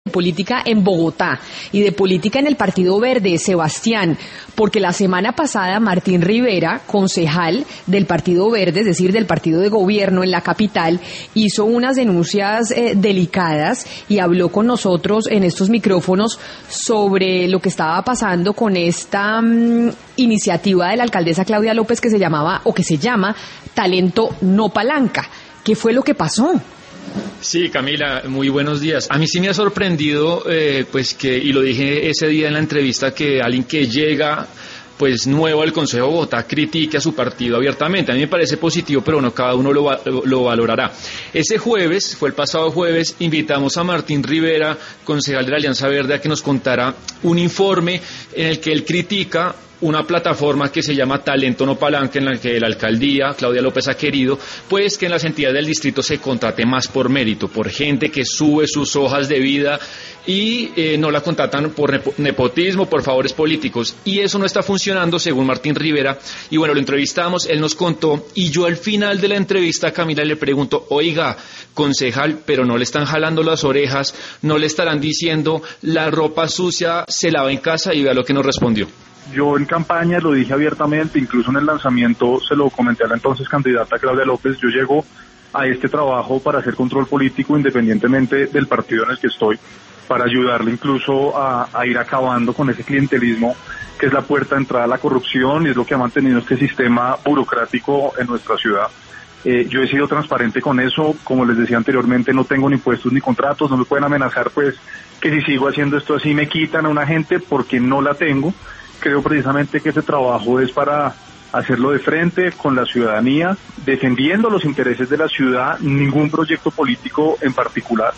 política en Bogotá y de política en el Partido Verde, Sebastián, porque la semana pasada Martín Rivera, concejal del Partido Verde, es decir, del partido de gobierno en la capital, hizo unas denuncias delicadas y habló con nosotros en estos micrófonos sobre lo que estaba pasando con esta iniciativa de la alcaldesa Claudia López que se llamaba o que se llama Talento No Palanca. ¿Qué fue lo que pasó? Sí, Camila, muy buenos días. A mí sí me ha sorprendido, y lo dije ese día en la entrevista, que alguien que llega pues nuevo al Consejo de Bogotá critique a su partido abiertamente. A mí me parece positivo, pero no cada uno lo valorará. Ese jueves, fue el pasado jueves, invitamos a Martín Rivera, concejal de la Alianza Verde, a que nos contara un informe en el que él critica una plataforma que se llama Talento No Palanca, en la que la alcaldía, Claudia López, ha querido, pues que en las entidades del distrito se contrate más por mérito, por gente que sube sus hojas de vida y no la contratan por nepotismo, por favores políticos. Y eso no está funcionando, según Martín Rivera. Y bueno, lo entrevistamos, él nos contó, y yo al final de la entrevista, Camila, le pregunto, oiga, concejal, pero no le están jalando las orejas, no le estarán diciendo la ropa sucia se lava en casa, y vea lo que nos respondió. Yo en campaña lo dije abiertamente, incluso en el lanzamiento se lo comenté a la entonces candidata Claudia López. Yo llego a este trabajo para hacer control político independientemente del partido en el que estoy, para ayudarle incluso a ir acabando con ese clientelismo que es la puerta de entrada a la corrupción y es lo que ha mantenido este sistema burocrático en nuestra ciudad. Yo he sido transparente con eso, como les decía anteriormente, no tengo ni puestos ni contratos, no me pueden amenazar pues que si sigo haciendo esto así me quitan a una gente porque no la tengo. Creo precisamente que este trabajo es para hacerlo de frente con la ciudadanía, defendiendo los intereses de la ciudad, ningún proyecto político en particular.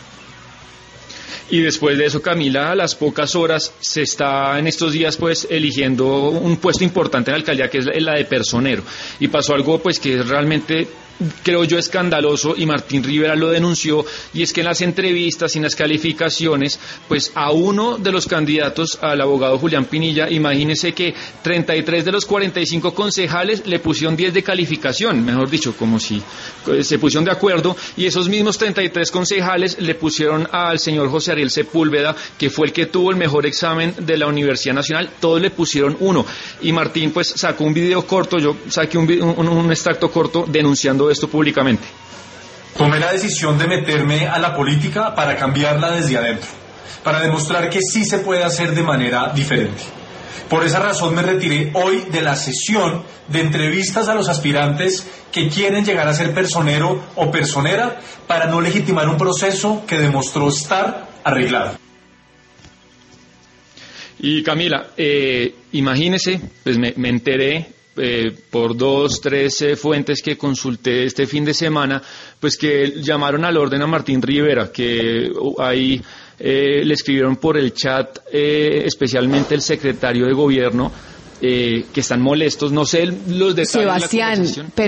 Y después de eso, Camila, a las pocas horas se está en estos días pues eligiendo un puesto importante en la alcaldía, que es la de personero. Y pasó algo pues que es realmente, creo yo, escandaloso, y Martín Rivera lo denunció, y es que en las entrevistas y en las calificaciones, pues a uno de los candidatos, al abogado Julián Pinilla, imagínese que 33 de los 45 concejales le pusieron 10 de calificación, mejor dicho, como si se pusieron de acuerdo, y esos mismos 33 concejales le pusieron al señor José Ariel Sepúlveda, que fue el que tuvo el mejor examen de la Universidad Nacional, todos le pusieron 1, y Martín pues sacó un video corto, yo saqué un extracto corto denunciando esto públicamente. Tomé la decisión de meterme a la política para cambiarla desde adentro, para demostrar que sí se puede hacer de manera diferente. Por esa razón me retiré hoy de la sesión de entrevistas a los aspirantes que quieren llegar a ser personero o personera, para no legitimar un proceso que demostró estar arreglado. Y Camila, imagínese, pues me enteré por 2, 3 fuentes que consulté este fin de semana, pues que llamaron al orden a Martín Rivera, que ahí le escribieron por el chat, especialmente el secretario de gobierno, que están molestos, no sé los detalles. Sebastián, de la conversación.